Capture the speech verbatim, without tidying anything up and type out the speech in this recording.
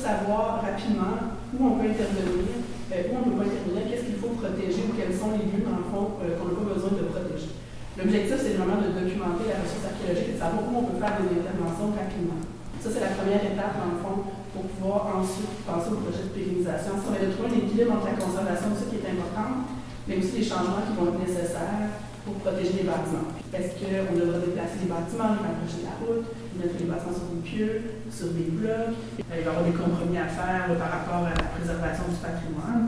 savoir rapidement où on peut intervenir, euh, où on ne peut pas intervenir, qu'est-ce qu'il faut protéger ou quels sont les lieux, dans le fond, euh, qu'on n'a pas besoin de protéger. L'objectif, c'est vraiment de documenter la ressource archéologique et de savoir où on peut faire des interventions rapidement. Ça, c'est la première étape, dans le fond, pour pouvoir ensuite penser au projet de pérennisation. Ça va être de trouver un équilibre entre la conservation, ce qui est important, mais aussi les changements qui vont être nécessaires pour protéger les bâtiments. Est-ce qu'on devra déplacer les bâtiments, les rapprocher de la route, mettre les bâtiments sur des pieux, sur des blocs? Il va y avoir des compromis à faire là, par rapport à la préservation du patrimoine.